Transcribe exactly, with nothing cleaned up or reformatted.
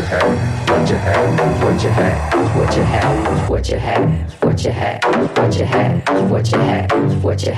have, what you have, what you have, what you have, what you have, what you have, what you have, what you have, what you have.